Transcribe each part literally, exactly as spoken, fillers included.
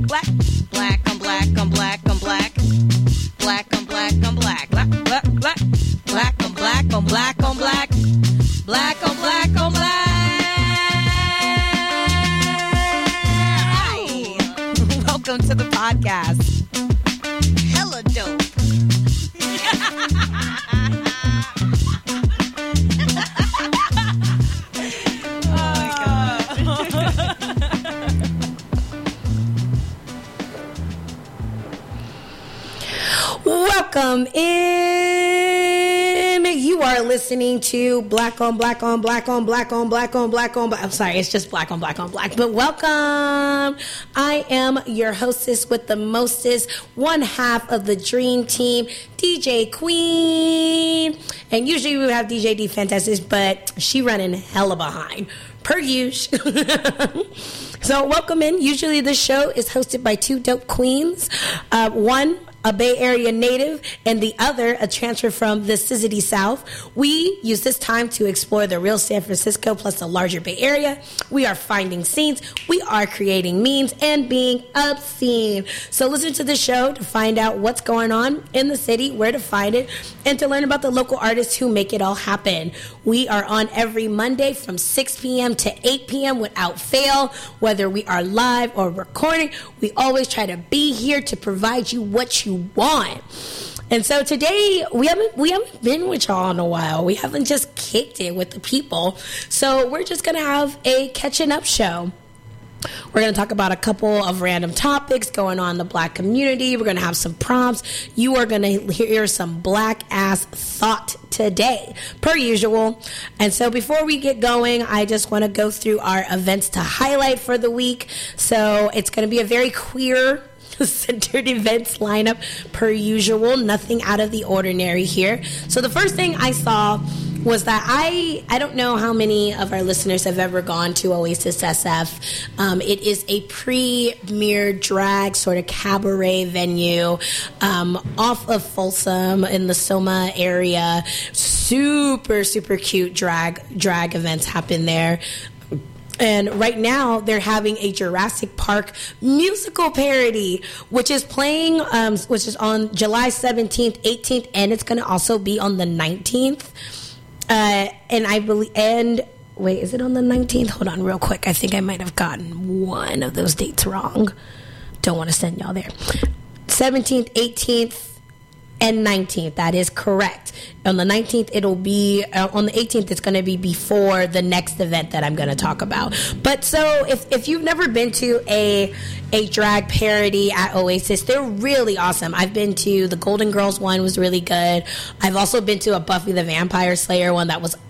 black. Black, I'm black, I'm black, I'm black. Black, I'm black, I'm black. Black, black, black. Black, I'm black, I'm black, I'm black. Black, I'm black, I'm black. Hi. Welcome to the podcast. Hella dope. Welcome in. You are listening to Black on Black on Black on Black on Black on Black on Black. I'm sorry, it's just Black on Black on Black. But welcome. I am your hostess with the mostest, one half of the dream team, D J Queen. And usually we would have D J D Fantastic, but she running hella behind, per usual. So welcome in. Usually the show is hosted by two dope queens. Uh, one, a Bay Area native, and the other, a transfer from the Sizzity South. We use this time to explore the real San Francisco plus the larger Bay Area. We are finding scenes, we are creating memes, and being obscene. So listen to the show to find out what's going on in the city, where to find it, and to learn about the local artists who make it all happen. We are on every Monday from six p.m. to eight p.m. without fail. Whether we are live or recording, we always try to be here to provide you what you want. And so today we haven't we haven't been with y'all in a while. We haven't just kicked it with the people. So we're just gonna have a catching up show. We're going to talk about a couple of random topics going on in the black community. We're going to have some prompts. You are going to hear some black ass thought today, per usual. And so before we get going, I just want to go through our events to highlight for the week. So it's going to be a very queer centered events lineup per usual. Nothing out of the ordinary here. So the first thing I saw was that I I don't know how many of our listeners have ever gone to Oasis S F. Um, it is a premier drag sort of cabaret venue um, off of Folsom in the Soma area. Super, super cute drag drag events happen there. And right now, they're having a Jurassic Park musical parody, which is playing, um, which is on July seventeenth, eighteenth, and it's going to also be on the nineteenth. Uh, and I believe, and wait, is it on the nineteenth? Hold on real quick. I think I might have gotten one of those dates wrong. Don't want to send y'all there. seventeenth, eighteenth, and nineteenth. That is correct. On the nineteenth, it'll be, uh, on the eighteenth, it's going to be before the next event that I'm going to talk about. But so if, if you've never been to a a drag parody at Oasis, they're really awesome. I've been to the Golden Girls one, was really good. I've also been to a Buffy the Vampire Slayer one that was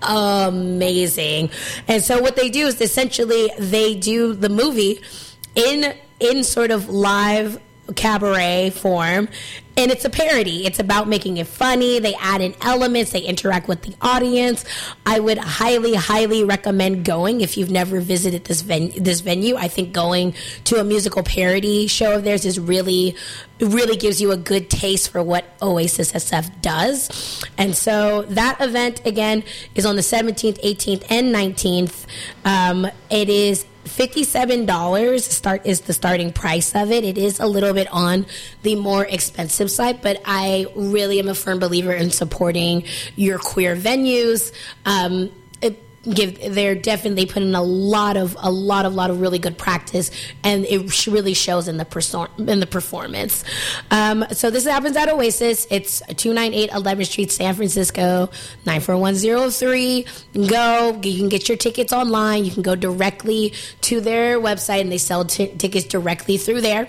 amazing. And so what they do is essentially they do the movie in in sort of live cabaret form, and it's a parody. It's about making it funny. They add in elements. They interact with the audience. I would highly, highly recommend going if you've never visited this venue. This venue, I think going to a musical parody show of theirs is really, really gives you a good taste for what Oasis S F does. And so that event again is on the seventeenth, eighteenth, and nineteenth. Um, it is fifty-seven dollars start is the starting price of it. It is a little bit on the more expensive side, but I really am a firm believer in supporting your queer venues. Um, it, give they're definitely putting a lot of a lot of lot of really good practice, and it really shows in the perso- in the performance. Um, so this happens at Oasis. It's two ninety-eight eleventh Street, San Francisco, nine four one zero three. Go. You can get your tickets online. You can go directly to their website, and they sell t- tickets directly through there.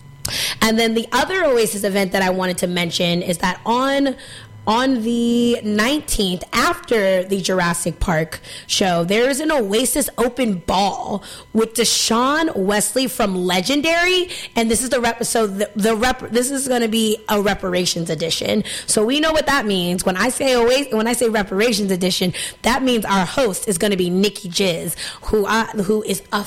And then the other Oasis event that I wanted to mention is that on on the nineteenth, after the Jurassic Park show, there is an Oasis open ball with Deshaun Wesley from Legendary, and this is the rep. So the, the rep. This is going to be a reparations edition. So we know what that means. When I say Oasis, when I say reparations edition, that means our host is going to be Nikki Jizz, who I, who is a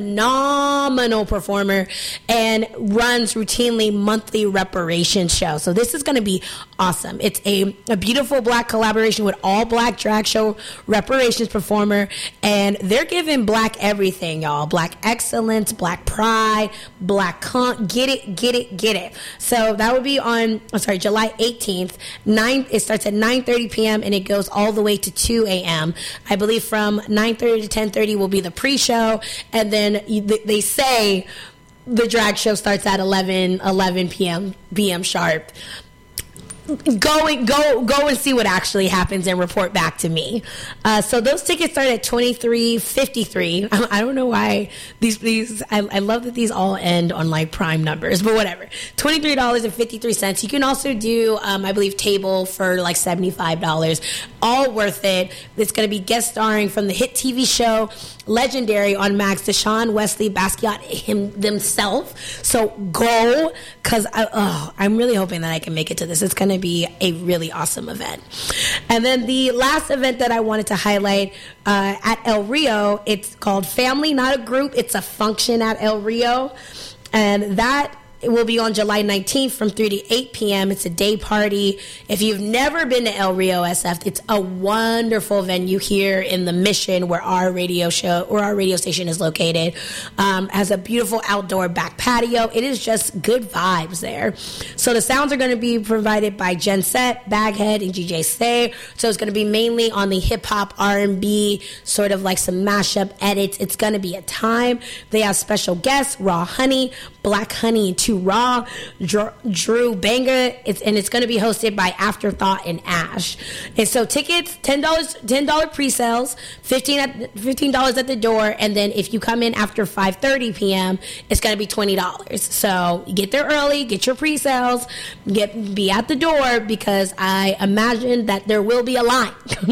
phenomenal performer and runs routinely monthly reparations show. So this is going to be awesome. It's a be a beautiful black collaboration with all black drag show reparations performer, and they're giving black everything, y'all. Black excellence, black pride, black con. Get it, get it, get it. So that would be on, I'm sorry, July eighteenth. Nine. It starts at nine thirty p.m. and it goes all the way to two a.m. I believe from nine thirty to ten thirty will be the pre-show, and then they say the drag show starts at eleven p.m. p m sharp. Go and go go and see what actually happens and report back to me. Uh, so those tickets start at twenty-three fifty-three. I, I don't know why these these. I, I love that these all end on like prime numbers, but whatever. Twenty-three dollars and fifty-three cents. You can also do, um, I believe, table for like seventy-five dollars. All worth it. It's going to be guest starring from the hit T V show Legendary on Max, Deshaun Wesley Basquiat him themselves. So go, because I, oh, I'm really hoping that I can make it to this. It's going to be a really awesome event. And then the last event that I wanted to highlight uh, at El Rio, it's called Family, Not a Group. It's a function at El Rio, and that it will be on July nineteenth from three to eight p.m. It's a day party. If you've never been to El Rio S F, it's a wonderful venue here in the Mission where our radio show or our radio station is located. Um, has a beautiful outdoor back patio. It is just good vibes there. So the sounds are going to be provided by Jen Set, Baghead, and G J Stay. So it's going to be mainly on the hip hop, R and B, sort of like some mashup edits. It's going to be a time. They have special guests, Raw Honey, Black Honey, and Two Raw, Drew, Drew Banger, it's, and it's going to be hosted by Afterthought and Ash. And so tickets, ten dollars ten dollars pre-sales, fifteen dollars at, fifteen dollars at the door, and then if you come in after five thirty p.m., it's going to be twenty dollars. So get there early, get your pre-sales, get be at the door, because I imagine that there will be a line.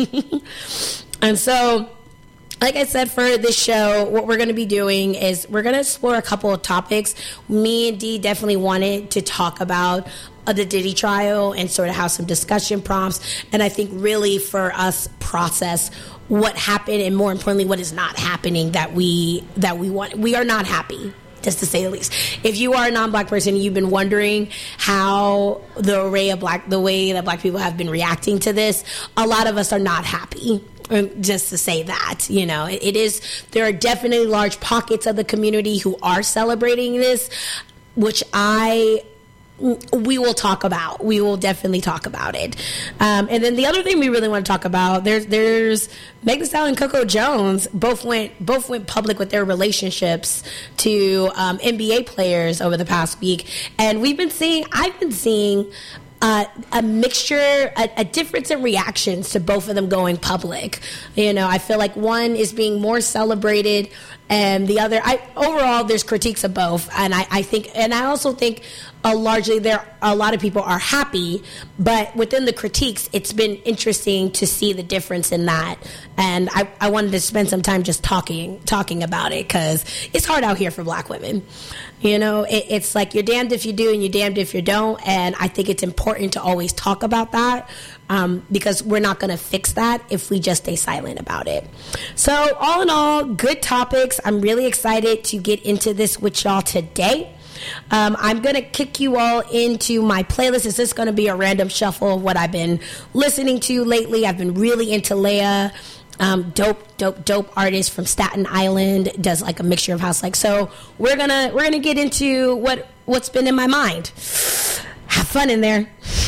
And so, like I said, for this show, what we're going to be doing is we're going to explore a couple of topics. Me and Dee definitely wanted to talk about uh, the Diddy trial and sort of have some discussion prompts. And I think really for us process what happened and more importantly what is not happening that we that we want. We are not happy, just to say the least. If you are a non-black person, you've been wondering how the array of black, the way that black people have been reacting to this, a lot of us are not happy. Just to say that, you know, it, it is, there are definitely large pockets of the community who are celebrating this, which I, we will talk about. We will definitely talk about it. Um, and then the other thing we really want to talk about, there's, there's Megan Thee Stallion and Coco Jones both went, both went public with their relationships to um, N B A players over the past week. And we've been seeing, I've been seeing Uh, a mixture, a, a difference in reactions to both of them going public. You know, I feel like one is being more celebrated and the other, I overall, there's critiques of both. And I, I think, and I also think uh, largely there, a lot of people are happy, but within the critiques, it's been interesting to see the difference in that. And I, I wanted to spend some time just talking, talking about it, because it's hard out here for black women. You know, it, it's like you're damned if you do and you're damned if you don't. And I think it's important to always talk about that um, because we're not going to fix that if we just stay silent about it. So all in all, good topics. I'm really excited to get into this with y'all today. Um, I'm going to kick you all into my playlist. It's just going to be a random shuffle of what I've been listening to lately. I've been really into Leia. Um, dope, dope, dope artist from Staten Island, does like a mixture of house. Like, so we're gonna we're gonna get into what what's been in my mind. Have fun in there.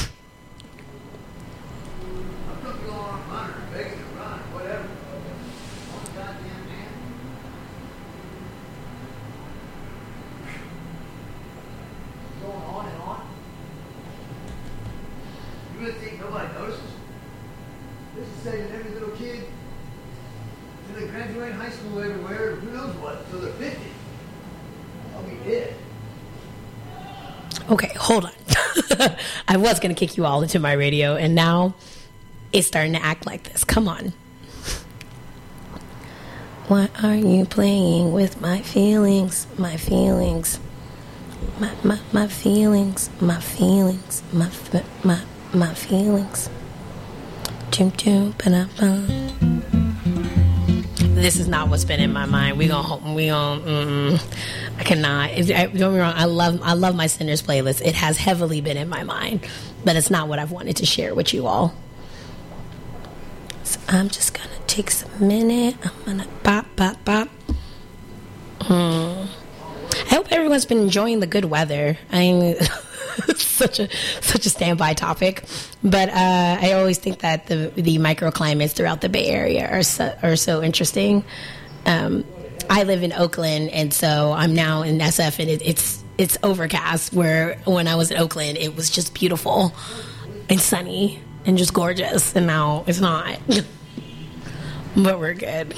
Everywhere, who knows what, until they're fifty. I'll be dead. Okay, hold on. I was going to kick you all into my radio, and now it's starting to act like this. Come on. Why are you playing with my feelings, my feelings, my my, my feelings, my feelings, my my my feelings. Chim chim ba This is not what's been in my mind. We gonna we gonna. Mm-mm. I cannot. It, I, don't get me wrong. I love I love my Sinners playlist. It has heavily been in my mind, but it's not what I've wanted to share with you all. So I'm just gonna take some minute. I'm gonna bop bop bop. Hmm. I hope everyone's been enjoying the good weather. I mean, such a such a standby topic, but uh, I always think that the the microclimates throughout the Bay Area are so, are so interesting. Um, I live in Oakland, and so I'm now in S F, and it, it's it's overcast. Where when I was in Oakland, it was just beautiful and sunny and just gorgeous, and now it's not. But we're good.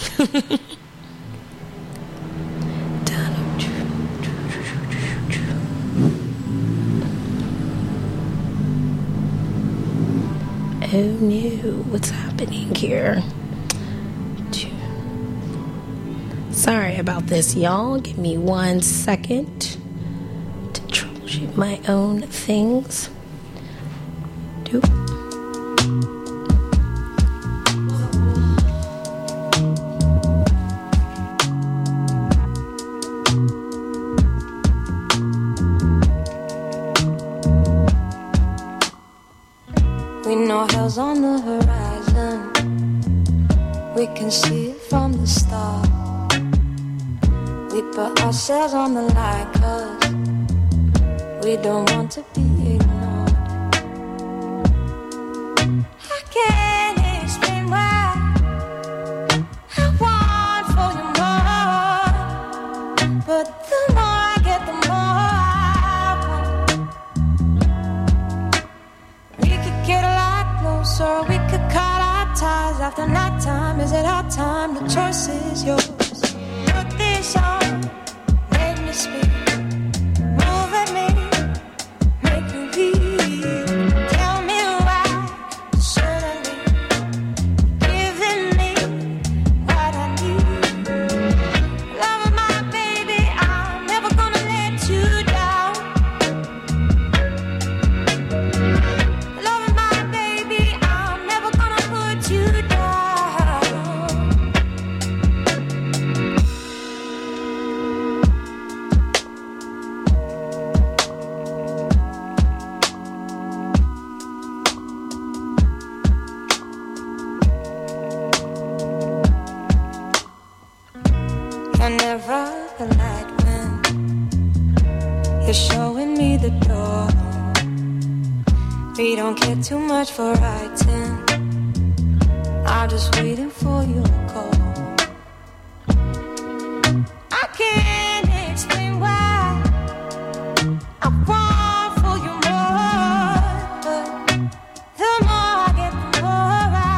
Oh no, what's happening here? Sorry about this, y'all. Give me one second to troubleshoot my own things. Doop. We know hell's on the horizon. We can see it from the start. We put ourselves on the line, cause we don't want to be ignored. I can't explain why I want for you more, but the more I get, the more I want. We could get a lot closer, we could cut our ties after night time. Is it our time? The choice is yours. Put this on. Make me speak, move at me, make me weak. Tell me why, suddenly giving me what I need. Love of my baby, I'm never gonna let you down. Love of my baby, I'm never gonna put you down. You're never polite when you're showing me the door. We don't care too much for writing. I'm just waiting for your call. I can't explain why I want for you more, but the more I get, the more I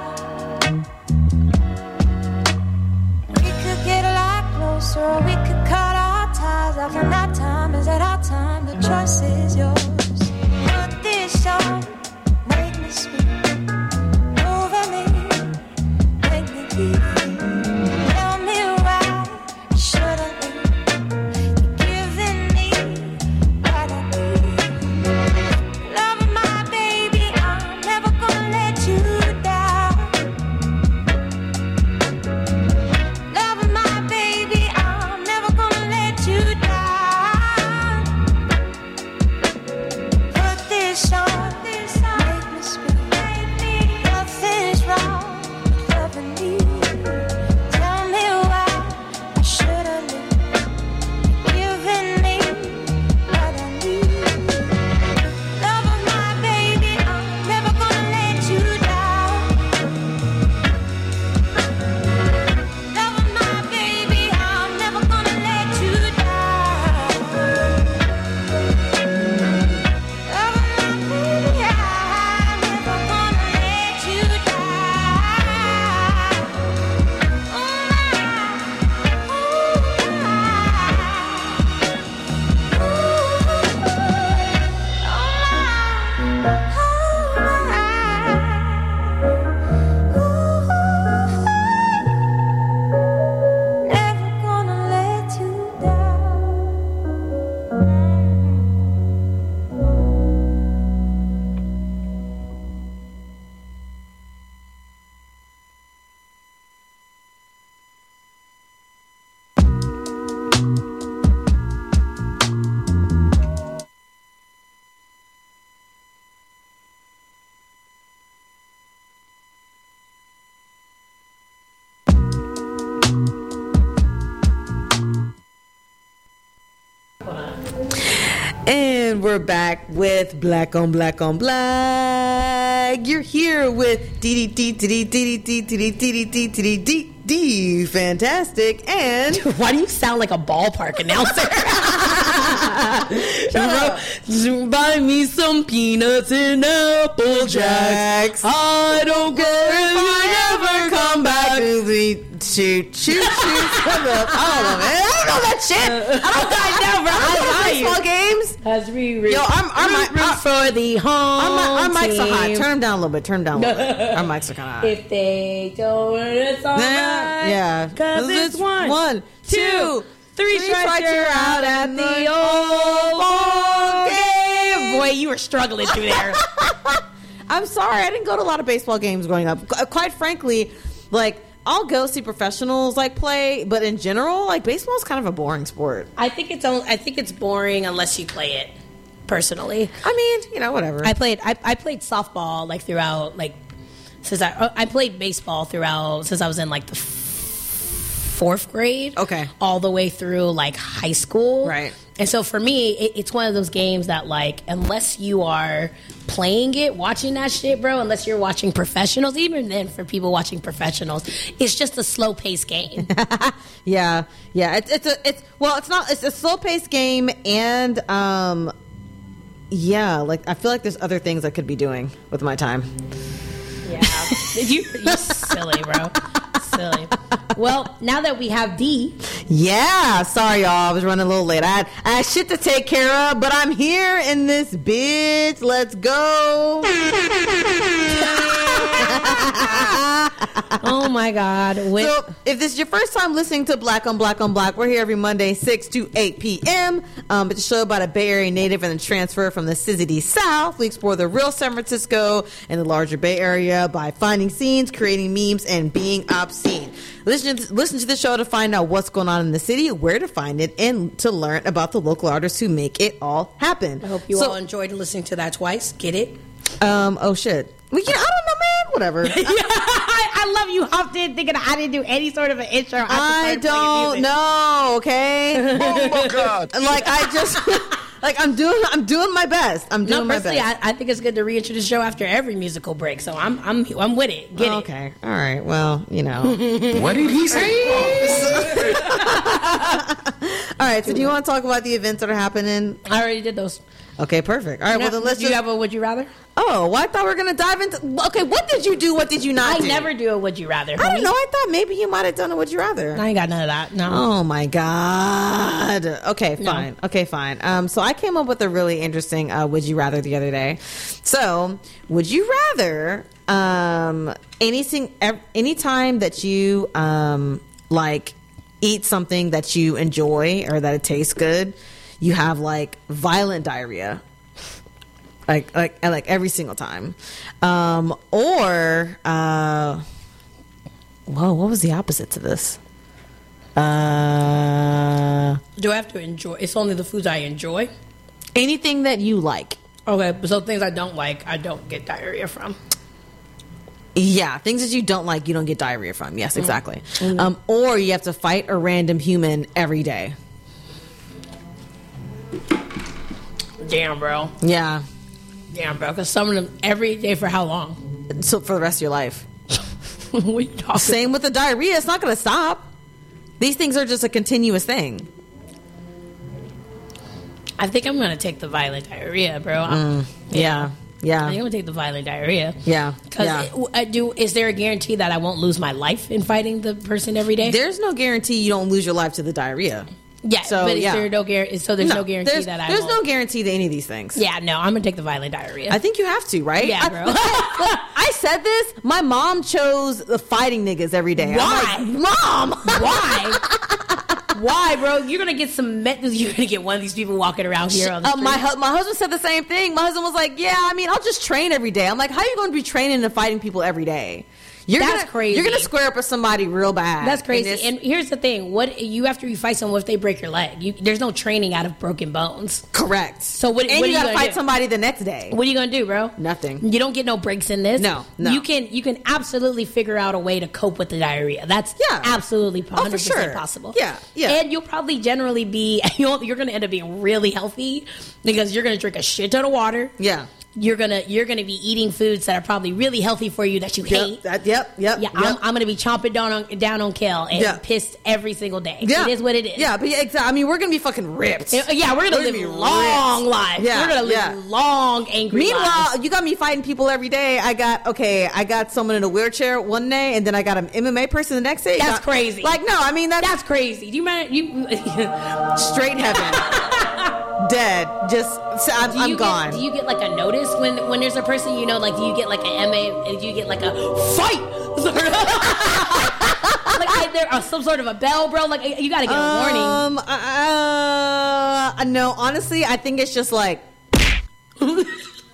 want. We could get a lot closer, we could cut our ties after that time. Is it our time? The choice is yours. Put this on, make me speak, move at me, make me weak. Tell me why shouldn't we? You're giving me what I need. Love of my baby, I'm never gonna let you down. Love of my baby, I'm never gonna let you down. And we're back with Black on Black on Black. You're here with D D D D D D D D D D D D D Fantastic. And why do you sound like a ballpark announcer? Buy me some peanuts and apple jacks. I don't care if you never come back. Shoot, shoot, shoot. I don't know, man. I don't know that shit. I don't know. I never. I don't know baseball games. As we root, Yo, I'm, I'm, root, root I'm, for the home our, our mics team. are hot. Turn them down a little bit. Turn them down a little bit. Our mics are kind of hot. If they don't, it's all Yeah, right. yeah. Cause it's one, one, two, two, three three strikes, strikes, you're out at the old ball game. Boy, you were struggling through there. I'm sorry. I didn't go to a lot of baseball games growing up. Qu- Quite frankly, like, I'll go see professionals like play, but in general, like, baseball is kind of a boring sport. I think it's only, I think it's boring unless you play it. Personally, I mean, you know, whatever. I played I, I played softball like throughout like since I I played baseball throughout since I was in like the f- fourth grade. Okay. All the way through like high school. Right. And so for me, it, it's one of those games that like unless you are playing it, watching that shit, bro, unless you're watching professionals, even then for people watching professionals, it's just a slow paced game. yeah, yeah. It's it's a it's well, it's not. It's a slow paced game, and um, yeah, like I feel like there's other things I could be doing with my time. Yeah, you you silly, bro, silly. Well, now that we have D, Yeah, sorry y'all, I was running a little late. I had, I had shit to take care of, but I'm here in this bitch. Let's go. oh my God! With, So, if this is your first time listening to Black on Black on Black, we're here every Monday, six to eight p.m. Um, it's a show about a Bay Area native and a transfer from the C Z D South. We explore the real San Francisco and the larger Bay Area by finding scenes, creating memes, and being obscene. Listen to, listen to the show to find out what's going on in the city, where to find it, and to learn about the local artists who make it all happen. I hope you So- all enjoyed listening to that twice. Get it? Um, oh, shit. Well, yeah, I don't know, man. Whatever. yeah, I, I love you hopped in thinking I didn't do any sort of an intro. I, I don't know, okay? Oh my God! Like I just like I'm doing I'm doing my best. I'm doing No, my personally, best. I, I think it's good to reintroduce the show after every musical break. So I'm I'm I'm with it. Get it? Okay. All right. Well, you know. What did he say? All right. So do you want to talk about the events that are happening? I already did those. Okay. Perfect. All right. You Well, know, then let's do you just. have a would you rather? Oh, well, I thought we were gonna dive into. Okay. What did you do? What did you not I do? never do a would you rather. I don't homie. know. I thought maybe you might have done a would you rather. I ain't got none of that. No. Oh my God. Okay, fine. Okay, fine. Um, so I came up with a really interesting uh, would you rather the other day. So, would you rather um, anything, ev- any time that you um, like eat something that you enjoy or that it tastes good, you have like violent diarrhea? Like, like, like every single time, um, or uh, whoa, what was the opposite to this? Uh, Do I have to enjoy? It's only the foods I enjoy. anything that you like. Okay, so things I don't like, I don't get diarrhea from. Yeah, things that you don't like, you don't get diarrhea from. Yes, exactly. Um, or you have to fight a random human every day. Damn, bro. Yeah. Damn, bro. Because some of them every day for how long? So for the rest of your life. what are you talking? Same with the diarrhea. It's not going to stop. These things are just a continuous thing. I think I'm gonna take the violent diarrhea, bro. Mm, yeah. I think Yeah. I'm gonna take the violent diarrhea. Yeah. Because Yeah. I do. Is there a guarantee that I won't lose my life in fighting the person every day? There's no guarantee you don't lose your life to the diarrhea. yeah. so, but is yeah. there no guarantee? So there's no, guarantee there's, that I. There's won't. no guarantee to any of these things. Yeah. No. I'm gonna take the violent diarrhea. I think you have to, right? Yeah, I, bro. look, I, I said this. My mom chose the fighting niggas every day. I'm Why? like, Mom, Why? Why, bro? You're gonna get some. Met- you're gonna get one of these people walking around here on the Uh, street. my hu- my husband said the same thing. My husband was like, "Yeah, I mean, I'll just train every day." I'm like, "How are you going to be training and fighting people every day?" You're That's gonna, crazy. You're gonna square up with somebody real bad. That's crazy. And, And here's the thing: what you after you fight someone, if they break your leg, you, there's no training out of broken bones. correct. So what? And what you are you gotta gonna fight do? somebody the next day. What are you gonna do, bro? Nothing. You don't get no breaks in this. No, no. You can you can absolutely figure out a way to cope with the diarrhea. That's Yeah. absolutely one hundred percent Oh, for sure. possible. Yeah, yeah. And you'll probably generally be you'll, you're gonna end up being really healthy because you're gonna drink a shit ton of water. Yeah. You're gonna you're gonna be eating foods that are probably really healthy for you that you hate. Yep. That, yep. Yep. Yeah, yep. I'm, I'm gonna be chomping down on down on kale and Yeah. pissed every single day. Yeah. It is what it is. Yeah, but yeah, exactly. I mean, we're gonna be fucking ripped. Uh, Yeah, we're gonna We're live gonna be long ripped. lives. Yeah, We're gonna live yeah. long, angry Meanwhile, lives. you got me fighting people every day. I got okay. I got someone in a wheelchair one day, and then I got an M M A person the next day. That's Got- crazy. Like, no, I mean that's, That's crazy. Do you mind? You straight heaven, dead. Just so I'm, do you I'm get, gone. Do you get like a notice when when there's a person you know? Like, do you get like an M A? Do you get like a fight? Like, like there are some sort of a bell, bro. Like, you gotta get a warning. Um, uh, no, honestly, I think it's just like When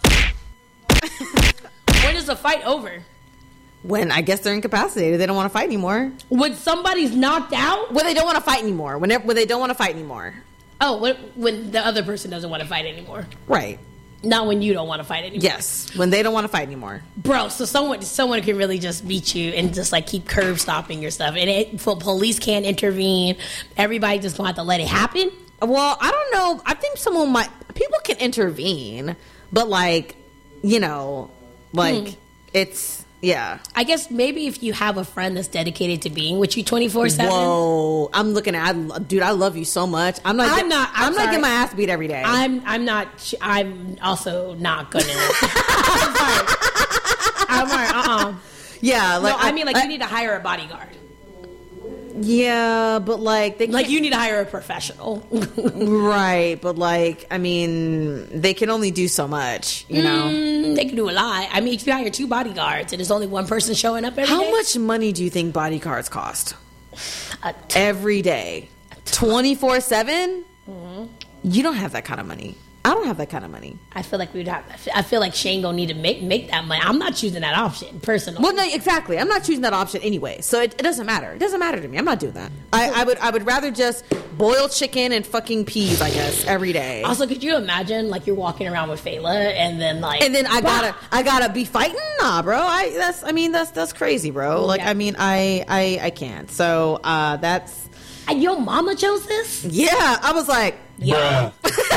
is the fight over? when I guess they're incapacitated, they don't want to fight anymore. When somebody's knocked out? When they don't want to fight anymore. Whenever when they don't want to fight anymore. Oh, when, when the other person doesn't want to fight anymore. Right. Not when you don't want to fight anymore. Yes. When they don't want to fight anymore. Bro, so someone someone can really just beat you and just like keep curb stopping your stuff, and it, for police can't intervene. Everybody just gonna have to let it happen. Well, I don't know. I think someone might. People can intervene, but like, you know, like Hmm. it's yeah. I guess maybe if you have a friend that's dedicated to being with you twenty-four seven. Whoa! I'm looking at, I, dude. I love you so much. I'm not. I'm get- not- I'm I'm not sorry. getting my ass beat every day. I'm I'm not. I'm also not gonna. I'm sorry. I'm sorry. Uh uh yeah, like No, I mean like you need to hire a bodyguard. Yeah, but like they Like can't- you need to hire a professional. right? But like, I mean, they can only do so much, you know. Mm, they can do a lot. I mean, if you hire two bodyguards and there's only one person showing up every How day- much money do you think bodyguards cost A t- every day, twenty-four seven? You don't have that kind of money. I don't have that kind of money. I feel like we'd have. I feel like Shane gonna need to make make that money. I'm not choosing that option personally. Well, no, exactly. I'm not choosing that option anyway, so it, it doesn't matter. It doesn't matter to me. I'm not doing that. I, I would I would rather just boil chicken and fucking peas, I guess, every day. Also, could you imagine like you're walking around with Fela and then like And then I Bah! gotta I gotta be fighting? Nah, bro. I that's I mean that's that's crazy, bro. Like Yeah. I mean I I I can't. So uh that's And your mama chose this? yeah. I was like, Yo,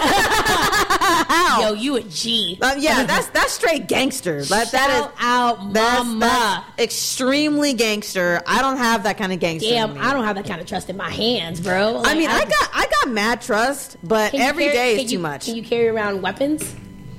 yo, you a G. uh, yeah, that's that's straight gangster. That that Shout is out that's, mama. that's extremely gangster. I don't have that kind of gangster. in Damn, me. I don't have that kind of trust in my hands, bro. I Like, mean, I got I got mad trust, but can you every carry- day can is you- too much. Can you carry around weapons?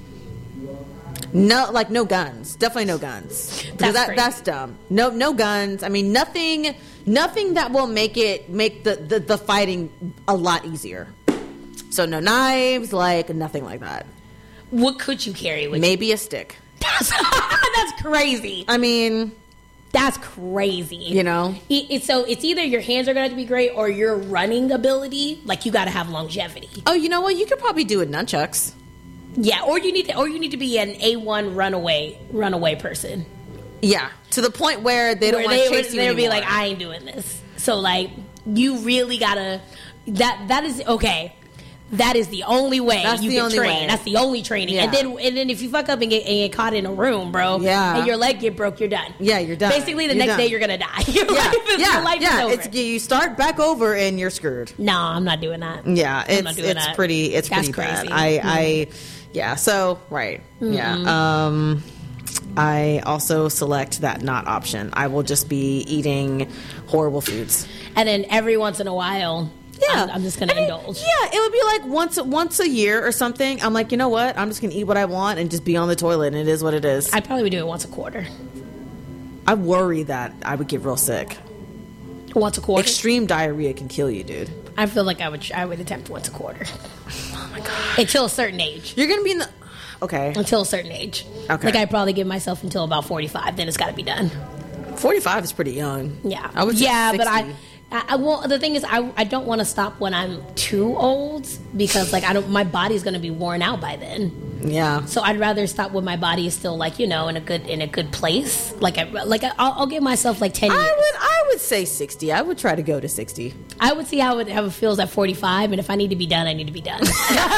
No, like no guns. Definitely no guns. Because That's that crazy. that's dumb. No no guns. I mean nothing nothing that will make it make the, the, the fighting a lot easier. So no knives, like nothing like that. What could you carry with Maybe a stick. you? That's, that's crazy. I mean, That's crazy. You know? It, it's so it's either your hands are going to be great or your running ability. Like you got to have longevity. oh, you know what? You could probably do it nunchucks. Yeah, or you need to, or you need to be an A one runaway runaway person. Yeah, to the point where they don't Where want they to would chase you they'll be anymore. like, I ain't doing this. So like you really gotta that that is okay. That is the only way That's you the can only train. way. That's the only training. And Yeah. then and then if you fuck up and get, and get caught in a room, bro, Yeah. and your leg get broke, you're done. Yeah, you're done. Basically, the You're next done. day you're gonna die. Your yeah, life is, yeah, your life yeah. is over. It's you start back over and you're screwed. No, I'm not doing that. Yeah, I'm not it's doing it's that. pretty it's That's pretty bad. crazy. I Mm. I yeah. So right, yeah. Um, I also select that not option. I will just be eating horrible foods. And then every once in a while, Yeah, I'm, I'm just gonna I mean, indulge. Yeah, it would be like once once a year or something. I'm like, you know what? I'm just gonna eat what I want and just be on the toilet, and it is what it is. I probably would do it once a quarter. I worry that I would get real sick. Once a quarter. Extreme diarrhea can kill you, dude. I feel like I would I would attempt once a quarter. Oh my god! Until a certain age. You're gonna be in the okay. Until a certain age. Okay. Like I probably give myself until about forty-five. Then it's got to be done. forty-five is pretty young. Yeah. I was yeah, but I. sixty. I, I well, the thing is, I, I don't want to stop when I'm too old because, like, I don't. My body's going to be worn out by then. Yeah. So I'd rather stop when my body is still like, you know, in a good in a good place. Like I, like I, I'll, I'll give myself like ten years. I would I would say sixty. I would try to go to sixty. I would see how it, how it feels at forty-five, and if I need to be done, I need to be done.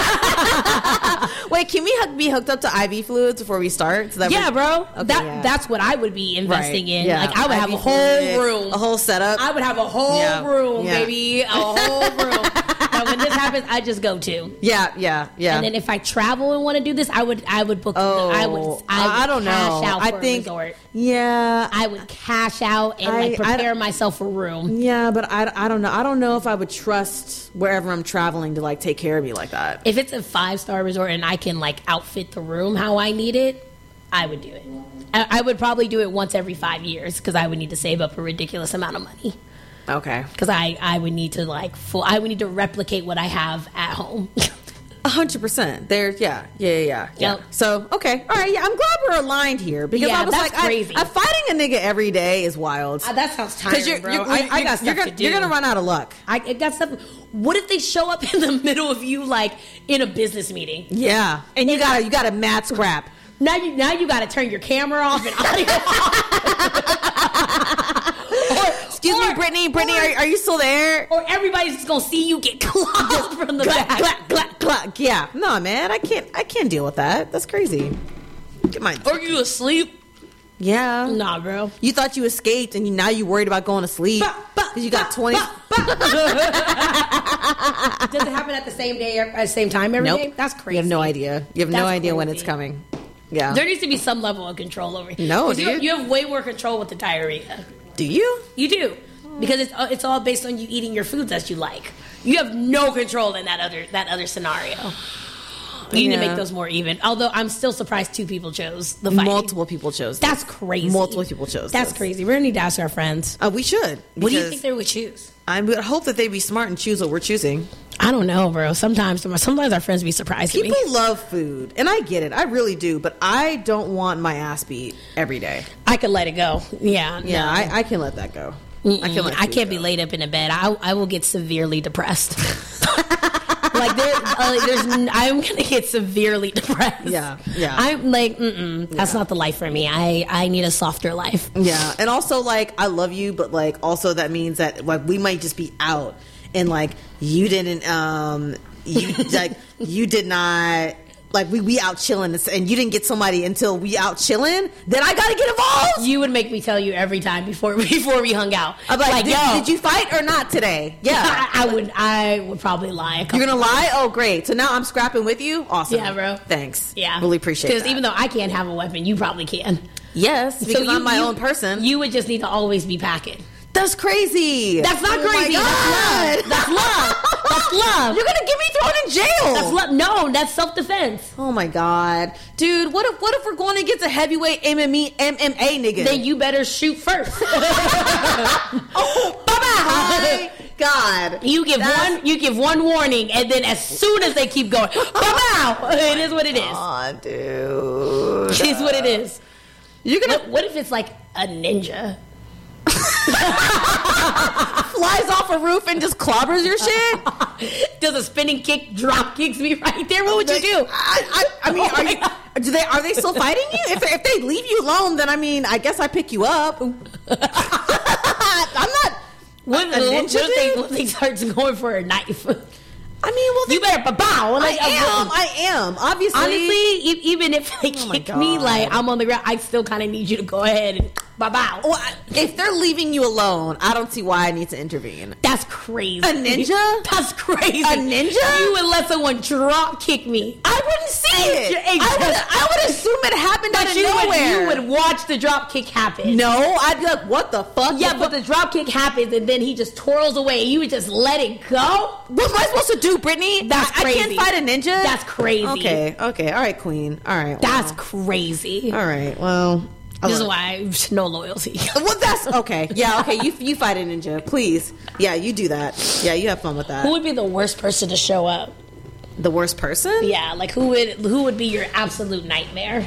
Wait, can we hook, be hooked up to I V fluids before we start? So that yeah, we- bro. Okay, that yeah. that's what I would be investing Right, in. yeah. Like I would have I V a whole fluid, room, a whole setup. I would have a whole Yeah, room, yeah. baby, a whole room. Now, when this happens, I just go to. Yeah, yeah, yeah. And then if I travel and want to do this, I would I would book. oh, I would. I, would I don't cash know. Out for I think. a resort. Yeah, I would cash out and I- like I- prepare myself for room. yeah, but I, I don't know. I don't know if I would trust wherever I'm traveling to like take care of me like that. If it's a five star resort and I can like outfit the room how I need it, I would do it. I, I would probably do it once every five years because I would need to save up a ridiculous amount of money. Okay, Because I, I would need to like full. I would need to replicate what I have at home. a hundred percent. There, yeah, yeah, yeah, yeah. yeah. Yep. So okay, all right. Yeah, I'm glad we're aligned here because Yeah, I was that's like, I- crazy. I, fighting a nigga every day is wild. Uh, that sounds Because tiring, you're, bro. you're, I, you're, I got you're, stuff gonna, to do. you're gonna run out of luck. I, I got stuff. What if they show up in the middle of you, like in a business meeting? Yeah, and you gotta you gotta mad scrap. Now you now you got to turn your camera off and audio off. Excuse Or- me, Brittany. Brittany, or- are, are you still there? Or everybody's just gonna see you get clocked from the Clack, back. clack, clack, clack. Yeah, no, man, I can't. I can't deal with that. That's crazy. Get my. Or you asleep? Yeah. Nah, bro. You thought you escaped, and you, now you worried about going to sleep Ba, ba, because you got ba, twenty. Does it happen at the same day, at the same time every day? Nope. That's crazy. You have no idea. You have no That's idea when crazy. it's coming. Yeah. There needs to be some level of control over here. No, 'Cause you, dude. you have way more control with the diarrhea. Do you? You do. Because it's uh, it's all based on you eating your foods as you like. You have no control in that other that other scenario. You need to Yeah. make those more even. Although I'm still surprised two people chose the fighting. Multiple people chose. This. That's crazy. Multiple people chose. That's this. crazy. We're gonna need to ask our friends. Uh, we should. What do you because think they would choose? I would hope that they be smart and choose what we're choosing. I don't know, bro. Sometimes sometimes our friends be surprised. People me. love food, and I get it. I really do, but I don't want my ass beat every day. I could let it go. Yeah, Yeah, no. I, I can let that go. I Mm-mm. can. Let I food can't go. be laid up in a bed. I I will get severely depressed. Like there, uh, there's, n- I'm gonna get severely depressed. Yeah, yeah. I'm like, mm-mm, that's not the life for me. I I need a softer life. Yeah, and also like I love you, but like also that means that like we might just be out, and like you didn't, um, you like you did not. Like we we out chilling and you didn't get somebody until we out chilling, then I gotta get involved. You would make me tell you every time before before we hung out. I'm like, like did, yo, did you fight or not today? Yeah, I, I would I would probably lie. A couple you're gonna lie. Oh, great! So now I'm scrapping with you. Awesome. Yeah, bro. Thanks. Yeah, really appreciate it. Because even though I can't have a weapon, you probably can. yes, because you- I'm my you- own person. You would just need to always be packing. That's crazy. That's not Oh my crazy. That's love. God. That's love. That's love. You're gonna get me thrown in jail. That's love. No, that's self defense. Oh my god, dude! What if what if we're going against a heavyweight M M A M M A nigga? Then you better shoot first. oh, bye bye. God, You give That's- one, you give one warning, and then as soon as they keep going, bow, it is what it is. Aw, dude. It is what it is. You're gonna What, what if it's like a ninja? flies off a roof and just clobbers your shit. Does a spinning kick drop kicks me right there? What would you do? I, I, I mean, Oh are my you, God. do they are they still fighting you? If if they leave you alone, then I mean, I guess I pick you up. I'm not. What, a what, what ninja, if they, dude? what if they starts going for a knife? I mean, well, You better bow. I Like, am. I am. Obviously, Honestly, e- even if they Oh my kick me, God. like I'm on the ground, I still kind of need you to go ahead and bow bow. Well, I- if they're leaving you alone, I don't see why I need to intervene. That's crazy. A ninja? That's crazy. A ninja? You would let someone drop kick me. I wouldn't see it. Ex- I would, I would assume it happened out But of you would, nowhere. you would watch the drop kick happen. No, I'd be like, what the fuck? Yeah, The but fuck? the drop kick happens and then he just twirls away. You would just let it go. What am I supposed to do, Brittany? That's I, I can't crazy. fight a ninja? That's crazy. Okay, okay. All right, queen. All right. That's well. crazy. All right, well. This is all why right. no loyalty. Well, that's okay. Yeah, okay. You you fight a ninja, please. Yeah, you do that. Yeah, you have fun with Who that. would be the worst person to show up? The worst person? Yeah, like who would who would be your absolute nightmare?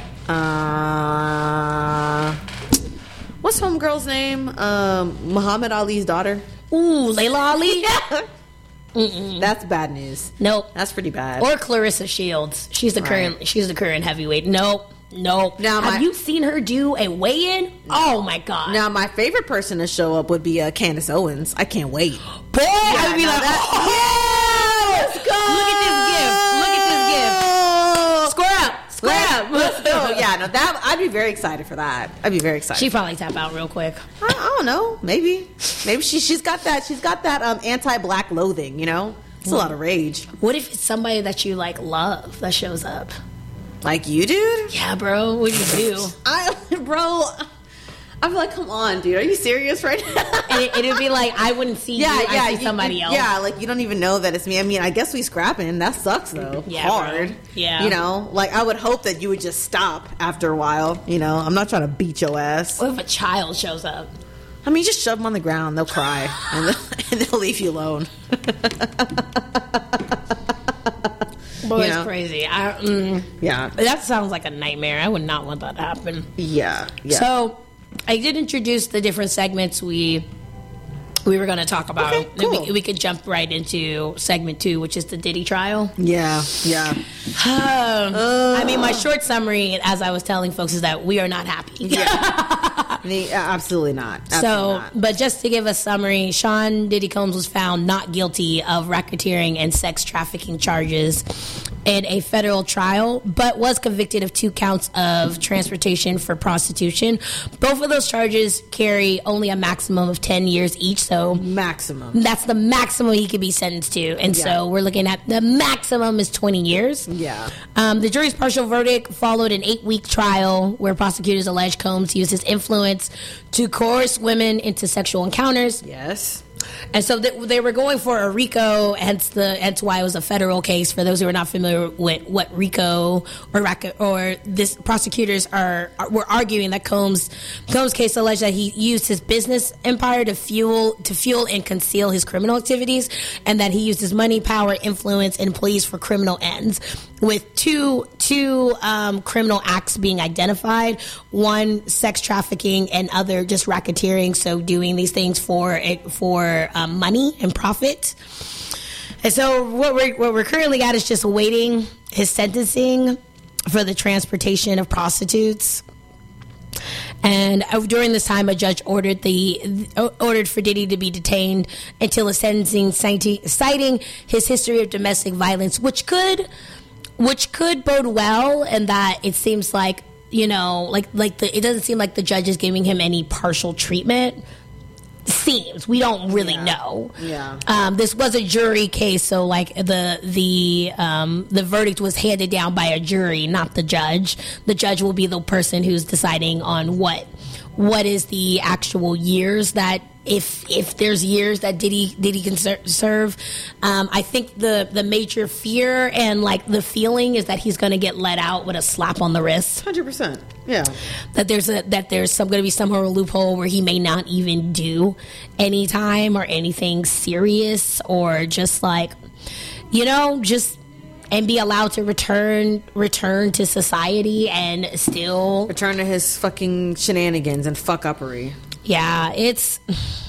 Uh, what's homegirl's name? Um, Muhammad Ali's daughter. Ooh, Layla Ali. Yeah. Mm-mm. That's bad news. Nope. That's pretty bad. Or Clarissa Shields. She's the Right. current. She's the current heavyweight. Nope. Nope. Now Have my- you seen her do a weigh-in? Oh my god. Now, my favorite person to show up would be uh, Candace Owens. I can't wait. Boy, I would be now like, that- oh, Let's go. Look at this gift. Look at this gift. Square up. Square up. Let's go. Yeah, no, that I'd be very excited for that. I'd be very excited. She probably tap out real quick. I, I don't know. Maybe, maybe she she's got that. She's got that um, anti-black loathing. You know, it's a lot of rage. What if it's somebody that you like love that shows up? Like you, dude. Yeah, bro. What do you do? I, bro. I'm like, come on, dude. Are you serious right now? And it, it'd be like I wouldn't see Yeah, you. yeah, I see you- somebody you- else. Yeah, like you don't even know that it's me. I mean, I guess we scrapping. That sucks though. Yeah, hard. bro. Yeah. you know, like I would hope that you would just stop after a while. You know, I'm not trying to beat your ass. What if a child shows up? I mean, just shove them on the ground. They'll cry and they'll, and they'll leave you alone. Boy, You it's know? crazy. I, mm, Yeah, that sounds like a nightmare. I would not want that to happen. yeah, yeah. So, I did introduce the different segments we we were going to talk about. Okay, Then cool. we, we could jump right into segment two, which is the Diddy trial. yeah, yeah. Um, I mean, my short summary, as I was telling folks, is that we are not happy. The- absolutely not. Absolutely So, not. but just to give a summary, Sean Diddy Combs was found not guilty of racketeering and sex trafficking charges in a federal trial, but was convicted of two counts of transportation for prostitution. Both of those charges carry only a maximum of ten years each, so maximum. that's the maximum he could be sentenced to. And Yeah. so we're looking at the maximum is twenty years. Yeah. Um, the jury's partial verdict followed an eight-week trial where prosecutors alleged Combs used his influence to coerce women into sexual encounters. Yes. And so they, they were going for a RICO, hence the hence why it was a federal case. For those who are not familiar with what RICO or RACA, or this prosecutors are, are were arguing that Combs Combs' case alleged that he used his business empire to fuel to fuel and conceal his criminal activities, and that he used his money, power, influence, and employees for criminal ends. With two two um, criminal acts being identified, one sex trafficking and other just racketeering. So doing these things for for um, money and profit. And so what we're what we're currently at is just awaiting his sentencing for the transportation of prostitutes. And uh, during this time, a judge ordered the uh, ordered for Diddy to be detained until his sentencing, citing, citing his history of domestic violence, which could which could bode well, and that it seems like, you know, like like the it doesn't seem like the judge is giving him any partial treatment. Seems we don't really Yeah. know. Yeah. Um, this was a jury case, so like the the um, the verdict was handed down by a jury, not the judge. The judge will be the person who's deciding on what what is the actual years that if if there's years that Diddy Diddy can ser- serve. Um, I think the the major fear and like the feeling is that he's going to get let out with a slap on the wrist. Hundred percent. Yeah. That there's a that there's some going to be some sort of loophole where he may not even do any time or anything serious, or just like, you know, just and be allowed to return return to society and still, Return to his fucking shenanigans and fuck uppery. yeah, it's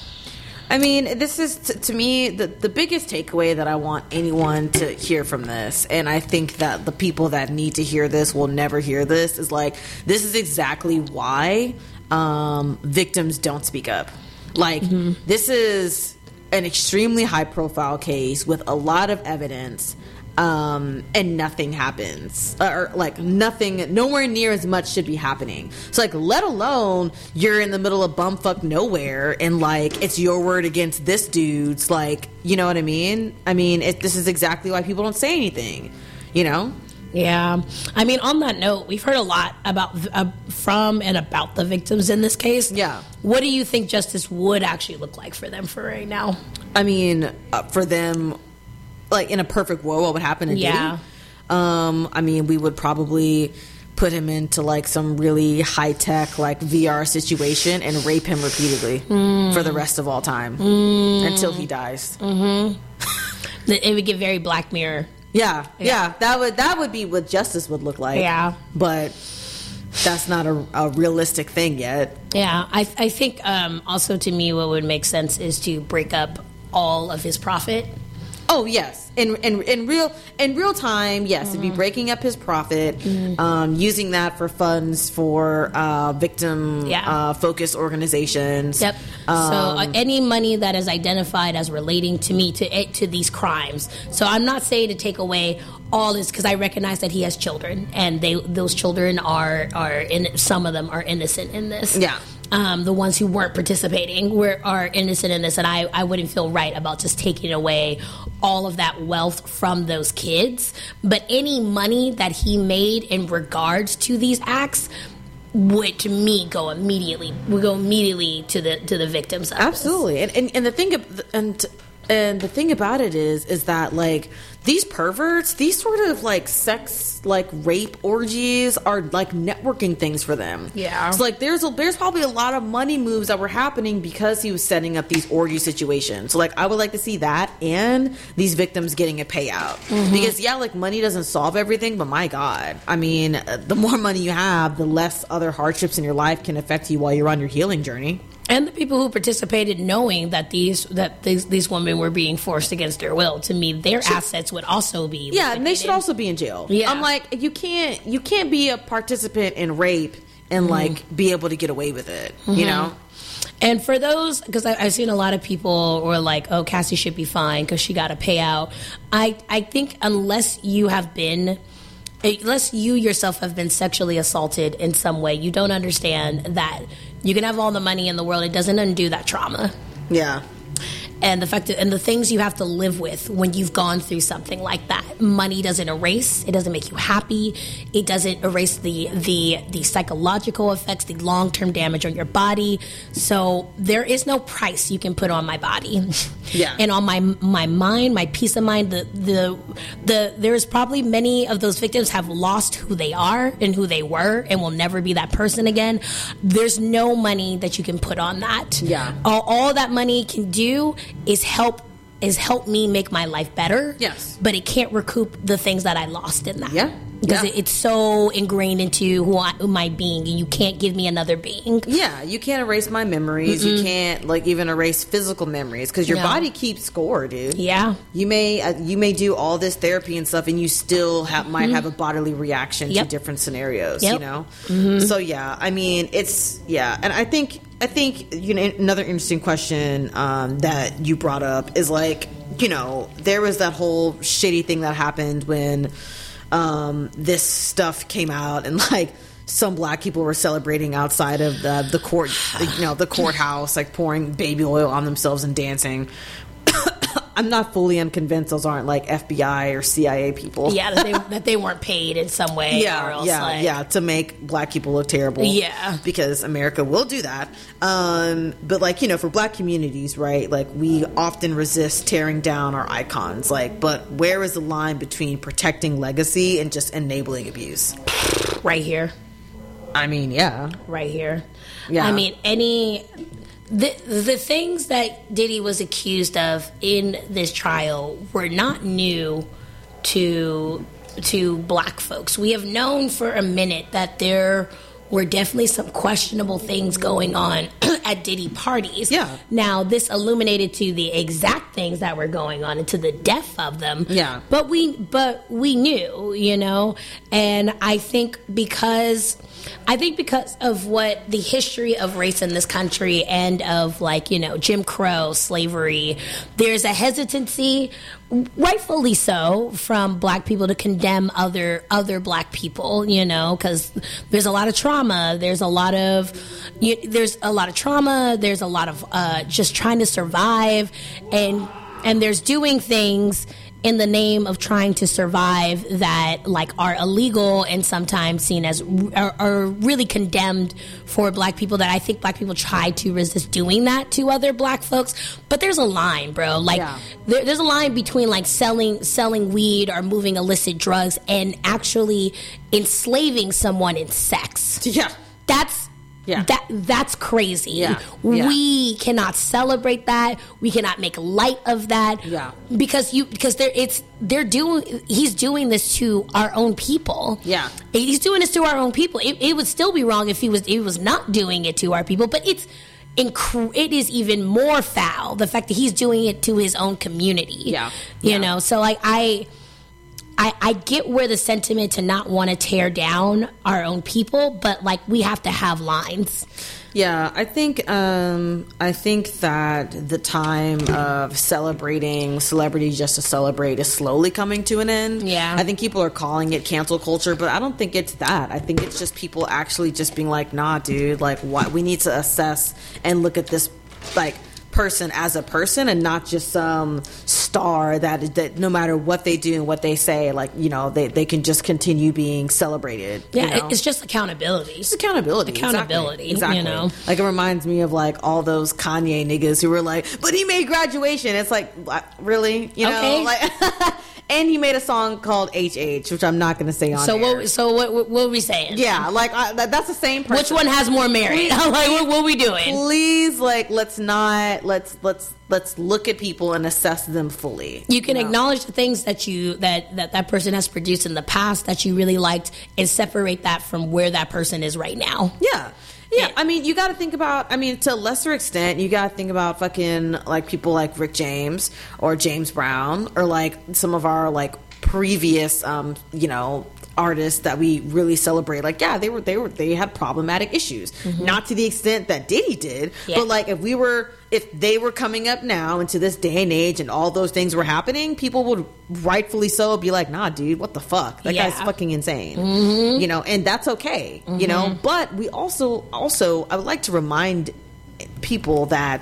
I mean, this is t- to me the the biggest takeaway that I want anyone to hear from this, and I think that the people that need to hear this will never hear this. Is like, this is exactly why um, victims don't speak up. Like, this is an extremely high profile case with a lot of evidence. Um, and nothing happens, or like nothing, nowhere near as much should be happening. So like, let alone you're in the middle of bumfuck nowhere and like it's your word against this dude's, like, you know what I mean? I mean, it, this is exactly why people don't say anything, you know? yeah. I mean, on that note, we've heard a lot about uh, from and about the victims in this case. Yeah. What do you think justice would actually look like for them for right now? I mean, uh, for them, like in a perfect world, what would happen to Yeah. Diddy? Um, I mean, we would probably put him into like some really high tech like V R situation and rape him repeatedly Mm. for the rest of all time until he dies. It would get very Black Mirror. Yeah, yeah, that would that would be what justice would look like. Yeah. but that's not a, a realistic thing yet. Yeah, I, I think um, also to me what would make sense is to break up all of his profit Oh yes, in in in real in real time, yes, it'd be breaking up his profit, um, using that for funds for uh, victim Yeah. uh, focused organizations. Yep. so uh, any money that is identified as relating to me to it, to these crimes. So I'm not saying to take away all this, because I recognize that he has children, and they those children are are in some of them are innocent in this. Yeah. Um, the ones who weren't participating were are innocent in this, and I, I wouldn't feel right about just taking away all of that wealth from those kids. But any money that he made in regards to these acts would, to me, go immediately would go immediately to the to the victims. Of Absolutely, and, and and the thing ab- and and the thing about it is is that like these perverts, these sort of like sex like rape orgies are like networking things for them. Yeah. So like there's a, there's probably a lot of money moves that were happening because he was setting up these orgy situations. So like I would like to see that and these victims getting a payout. Mm-hmm. Because yeah, like money doesn't solve everything, but my God, I mean, uh, the more money you have, the less other hardships in your life can affect you while you're on your healing journey. And the people who participated knowing that these that these, these women were being forced against their will, to me, their assets would also be yeah, and they liquidated. should also be in jail. Yeah. I'm like, you can't you can't be a participant in rape and Mm-hmm. like be able to get away with it. You know. And for those, because I've seen a lot of people were like, "Oh, Cassie should be fine because she got a payout." I I think unless you have been. Unless you yourself have been sexually assaulted in some way, you don't understand that you can have all the money in the world. It doesn't undo that trauma. Yeah. And the fact that, and the things you have to live with when you've gone through something like that. Money doesn't erase. It doesn't make you happy. It doesn't erase the the the psychological effects, the long term damage on your body. So there is no price you can put on my body. Yeah. And on my my mind, my peace of mind. The the the there's probably many of those victims have lost who they are and who they were and will never be that person again. There's no money that you can put on that. Yeah. All, all that money can do is help is help me make my life better. Yes. But it can't recoup the things that I lost in that. Yeah. Because Yeah. it, it's so ingrained into who, I, who my being, and you can't give me another being. Yeah, you can't erase my memories. Mm-mm. You can't like even erase physical memories because your No. body keeps score, dude. Yeah. You may uh, you may do all this therapy and stuff, and you still have, might have a bodily reaction Yep. to different scenarios. Yep. You know. Mm-hmm. So yeah, I mean, it's yeah, and I think I think you know another interesting question um, that you brought up is like you know there was that whole shitty thing that happened when. Um, this stuff came out and like some black people were celebrating outside of the the court, you know, the courthouse, like pouring baby oil on themselves and dancing. I'm not fully unconvinced those aren't like F B I or C I A people. Yeah, that they, that they weren't paid in some way. or Yeah, else yeah, like, yeah, to make black people look terrible. Yeah. Because America will do that. Um, but, like, you know, for black communities, right, like, we often resist tearing down our icons. Like, but where is the line between protecting legacy and just enabling abuse? Right here. I mean, yeah. Right here. Yeah. I mean, any... The, the things that Diddy was accused of in this trial were not new to to black folks. We have known for a minute that there were definitely some questionable things going on at Diddy parties. Yeah. Now, this illuminated to the exact things that were going on and to the depth of them. Yeah. But we but we knew, you know, and I think because I think because of what the history of race in this country and of like, you know, Jim Crow, slavery, there's a hesitancy, rightfully so, from black people to condemn other other black people, you know, because there's a lot of trauma, there's a lot of you, there's a lot of trauma, there's a lot of uh, just trying to survive, and and there's doing things in the name of trying to survive that like are illegal and sometimes seen as are, are really condemned for black people, that I think black people try to resist doing that to other black folks. But there's a line, bro. Like Yeah. there, there's a line between like selling selling weed or moving illicit drugs and actually enslaving someone in sex. Yeah. That's Yeah. That that's crazy. Yeah. Yeah. We cannot celebrate that. We cannot make light of that. Yeah. Because you because they're it's they're doing he's doing this to our own people. Yeah. He's doing this to our own people. It, it would still be wrong if he was he was not doing it to our people, but it's inc- it is even more foul the fact that he's doing it to his own community. Yeah. You Yeah. know, so like I. I, I get where the sentiment to not want to tear down our own people, but like we have to have lines. Yeah, I think um, I think that the time of celebrating celebrity just to celebrate is slowly coming to an end. Yeah. I think people are calling it cancel culture, but I don't think it's that. I think it's just people actually just being like, nah, dude, like what we need to assess and look at this like person as a person and not just some star that that no matter what they do and what they say, like, you know, they, they can just continue being celebrated. Yeah, you know? it's just accountability. It's accountability. Accountability, Exactly. you know? Like, it reminds me of, like, all those Kanye niggas who were like, but he made Graduation. It's like, what? Really? You know? Okay. Like, and he made a song called H H, which I'm not going to say on So air. what? So what? What, what are we saying? Yeah, like, I, that, that's the same person. Which one has more merit? Like, what, what are we doing? Please, like, let's not, let's, let's, let's look at people and assess them fully. You can know? acknowledge the things that you that, that that person has produced in the past that you really liked, and separate that from where that person is right now. Yeah. Yeah, Yeah. I mean, you got to think about, I mean, to a lesser extent, you got to think about fucking, like, people like Rick James or James Brown or, like, some of our, like, previous, um, you know, artists that we really celebrate. Like, yeah, they were, they were, they had problematic issues. Mm-hmm. Not to the extent that Diddy did, Yeah. but, like, if we were, if they were coming up now into this day and age and all those things were happening, people would rightfully so be like, nah, dude, what the fuck? That Yeah. guy's fucking insane. Mm-hmm. You know, and that's okay, you know, but we also, also, I would like to remind people that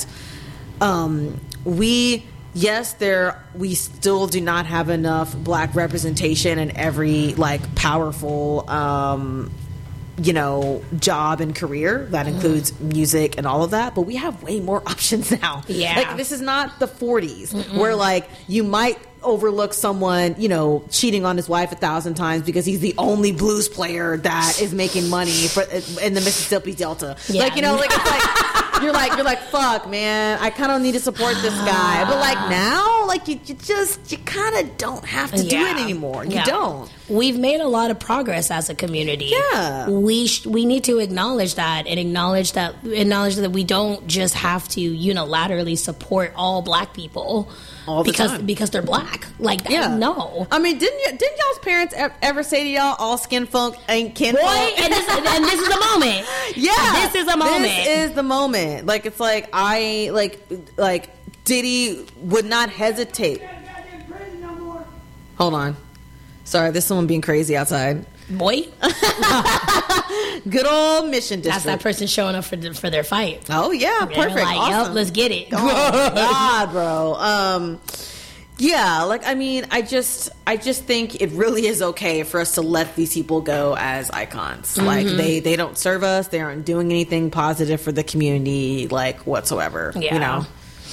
um, we, yes, there, we still do not have enough black representation in every, like, powerful, um, you know, job and career that includes music and all of that, but we have way more options now. Yeah. Like, this is not the forties where, like, you might overlook someone, you know, cheating on his wife a thousand times because he's the only blues player that is making money for in the Mississippi Delta. Yeah. Like, you know, like, it's like you're like you're like, fuck, man, I kind of need to support this guy. But like now, like you, you just you kind of don't have to do Yeah. it anymore. You Yeah. don't. We've made a lot of progress as a community. Yeah. we sh- we need to acknowledge that and acknowledge that acknowledge that we don't just have to unilaterally support all black people All the because time. because they're black. Like that, Yeah. no. I mean, didn't you, didn't y'all's parents e- ever say to y'all, all skin folk ain't kin Boy, folk? and this, and this is a moment. Yeah, This is a moment. This is the moment. Like, it's like I like like Diddy would not hesitate. Hold on, sorry, there's someone being crazy outside. Boy, Good old Mission that's that District. person showing up for the, for their fight. Oh yeah, They're perfect. Like, awesome. Yup, let's get it. Oh God, bro. Um, yeah, like I mean, I just, I just think it really is okay for us to let these people go as icons. Mm-hmm. Like they, they don't serve us. They aren't doing anything positive for the community, like whatsoever. Yeah. You know.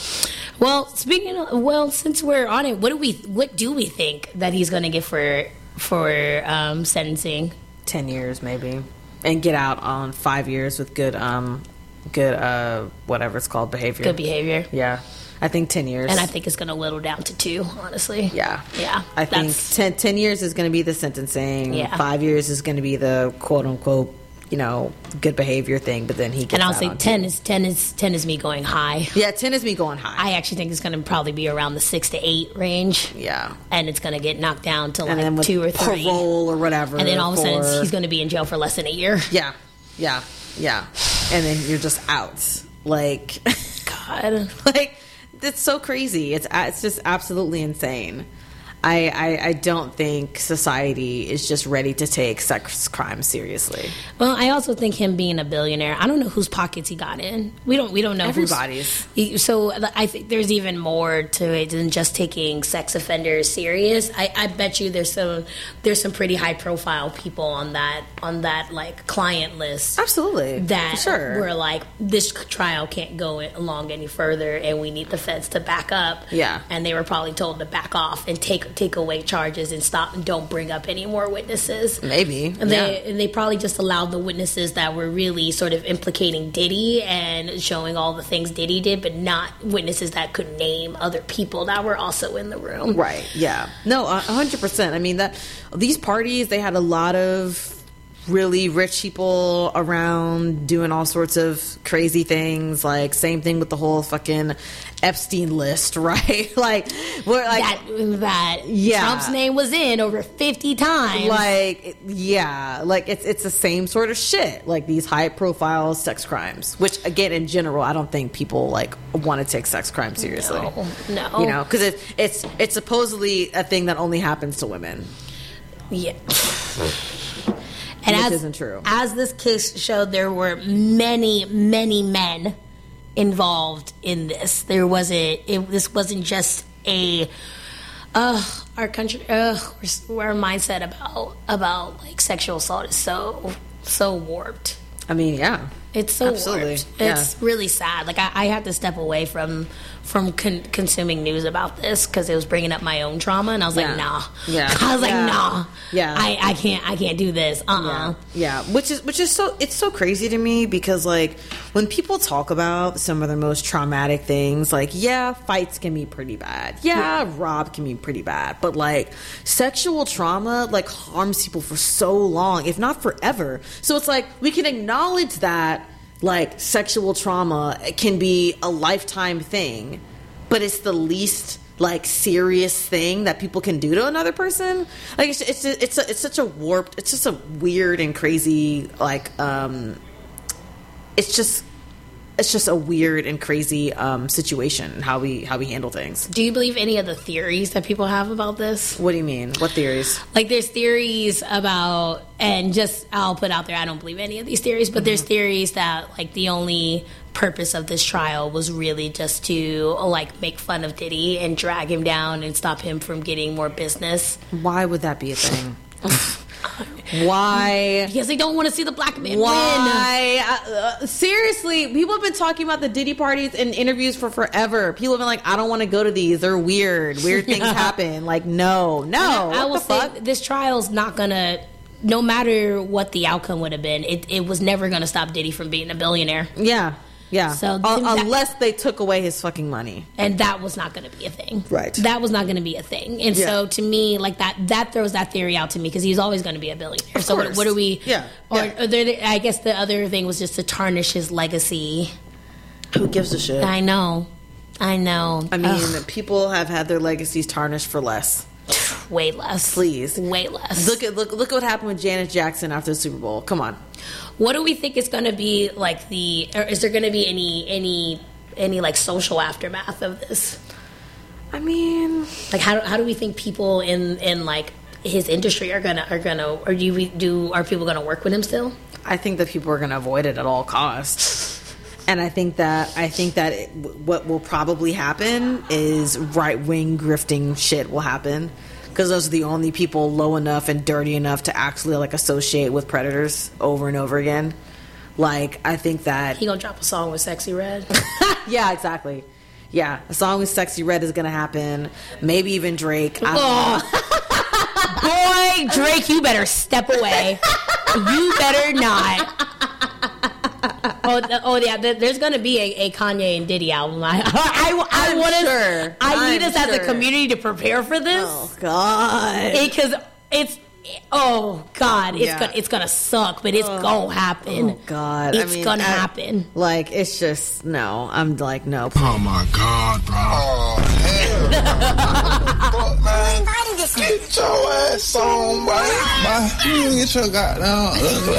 Well, speaking of, well, since we're on it, what do we what do we think that he's going to get for for um, sentencing? ten years maybe, and get out on five years with good um good uh whatever it's called behavior. Good behavior. Yeah, I think ten years. And I think it's going to whittle down to two, honestly. yeah, Yeah. I think that's- ten, ten years is going to be the sentencing. Yeah. Five years is going to be the quote unquote, you know, good behavior thing. But then he gets And I'll out say on ten two. is ten is ten is me going high. Yeah, ten is me going high. I actually think it's going to probably be around the six to eight range, yeah, and it's going to get knocked down to and then like with two or three, parole or whatever, and then all of a for- sudden he's going to be in jail for less than a year. yeah, yeah, yeah, and then you're just out. Like, God. like it's so crazy. It's it's just absolutely insane. I, I I don't think society is just ready to take sex crime seriously. Well, I also think him being a billionaire, I don't know whose pockets he got in. We don't we don't know whose- Everybody's. He- So I think there's even more to it than just taking sex offenders serious. I, I bet you there's some there's some pretty high profile people on that on that like client list Absolutely, that For sure. were like, this trial can't go along any further, and we need the feds to back up. Yeah. And they were probably told to back off and take take away charges and stop and don't bring up any more witnesses. Maybe. And yeah. they and they probably just allowed the witnesses that were really sort of implicating Diddy and showing all the things Diddy did, but not witnesses that could name other people that were also in the room. Right. Yeah. No, a hundred percent. I mean that these parties, they had a lot of really rich people around doing all sorts of crazy things. Like, same thing with the whole fucking Epstein list, right? like, we're like that that yeah. Trump's name was in over fifty times. Like, yeah, like it's it's the same sort of shit. Like these high profile sex crimes, which again, in general, I don't think people like want to take sex crimes seriously. No, no. You know, because it, it's it's supposedly a thing that only happens to women. Yeah. And Which as, isn't true. As this case showed, there were many, many men involved in this. There wasn't. It, this wasn't just a. Uh, our country. Uh, our mindset about about like sexual assault is so so warped. I mean, yeah. It's so Absolutely. warped. Yeah. It's really sad. Like I, I had to step away from from con- consuming news about this because it was bringing up my own trauma, and I was Yeah. like, nah. Yeah. I was like, Yeah. nah. Yeah. I, I can't. I can't do this. Uh. uh Yeah. yeah, which is which is so it's so crazy to me because like when people talk about some of the most traumatic things, like yeah, fights can be pretty bad. Yeah, rob can be pretty bad, but like sexual trauma like harms people for so long, if not forever. So it's like we can acknowledge that like sexual trauma can be a lifetime thing, but it's the least like serious thing that people can do to another person. Like it's it's it's a, it's such a warped, it's just a weird and crazy like um it's just it's just a weird and crazy um situation how we how we handle things. Do you believe any of the theories that people have about this? What do you mean? What theories? Like there's theories about, and just I'll put out there, I don't believe any of these theories, but there's theories that like the only purpose of this trial was really just to like make fun of Diddy and drag him down and stop him from getting more business. Why would that be a thing? Why? Because they don't want to see the black man win. Why? Uh, uh, seriously, people have been talking about the Diddy parties in interviews for forever. People have been like, I don't want to go to these. They're weird. Weird things happen. Like, no, no. I, I What will the say fuck? this trial's not gonna, no matter what the outcome would have been, it, it was never gonna stop Diddy from being a billionaire. Yeah. Yeah. So Uh, that- unless they took away his fucking money. And that was not going to be a thing. Right. That was not going to be a thing. And Yeah. so to me, like that, that throws that theory out to me because he's always going to be a billionaire. So what, course. what are we? Yeah. Or, Yeah. or there, I guess the other thing was just to tarnish his legacy. Who gives a shit? I know. I know. I mean, Ugh, people have had their legacies tarnished for less. way less. Please. Way less. Look at look look what happened with Janet Jackson after the Super Bowl. Come on. What do we think is going to be like the, or is there going to be any, any, any like social aftermath of this? I mean, Like how, how do we think people in, in like his industry are gonna are gonna or do we do are people gonna work with him still? I think that people are going to avoid it at all costs. And I think that I think that it, what will probably happen is right wing grifting shit will happen because those are the only people low enough and dirty enough to actually like associate with predators over and over again. Like I think that He gonna drop a song with Sexy Red. yeah, exactly. Yeah, a song with Sexy Red is going to happen. Maybe even Drake. I don't know. Boy, Drake, you better step away. You better not. Oh, th- oh yeah. Th- there's gonna be a, a Kanye and Diddy album. I, I, I, I'm want us. sure. I need I'm us as a sure. community to prepare for this Oh God. because it's. Oh God, it's Yeah. gonna it's gonna suck, but it's gonna happen. Oh God, it's I mean, gonna I- happen. Like it's just no. I'm like no. Oh my God, bro. Oh, hell. Fuck, man. Get your ass on, boy. Bye. You get your goddamn ugly